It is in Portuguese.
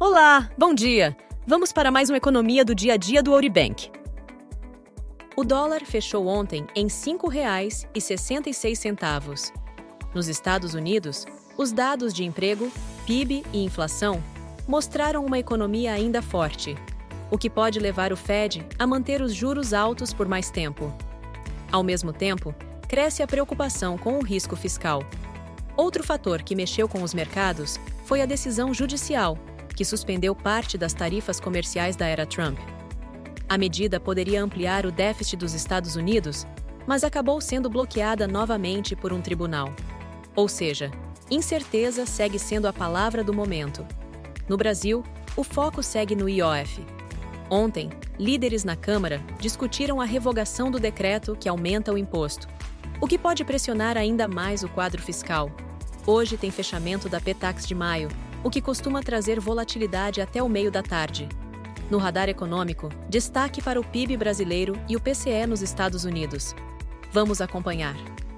Olá, bom dia! Vamos para mais uma economia do dia a dia do Ouribank. O dólar fechou ontem em R$ 5,66. Nos Estados Unidos, os dados de emprego, PIB e inflação mostraram uma economia ainda forte, o que pode levar o Fed a manter os juros altos por mais tempo. Ao mesmo tempo, cresce a preocupação com o risco fiscal. Outro fator que mexeu com os mercados foi a decisão judicial, que suspendeu parte das tarifas comerciais da era Trump. A medida poderia ampliar o déficit dos Estados Unidos, mas acabou sendo bloqueada novamente por um tribunal. Ou seja, incerteza segue sendo a palavra do momento. No Brasil, o foco segue no IOF. Ontem, líderes na Câmara discutiram a revogação do decreto que aumenta o imposto, o que pode pressionar ainda mais o quadro fiscal. Hoje tem fechamento da PETAX de maio, o que costuma trazer volatilidade até o meio da tarde. No radar econômico, destaque para o PIB brasileiro e o PCE nos Estados Unidos. Vamos acompanhar.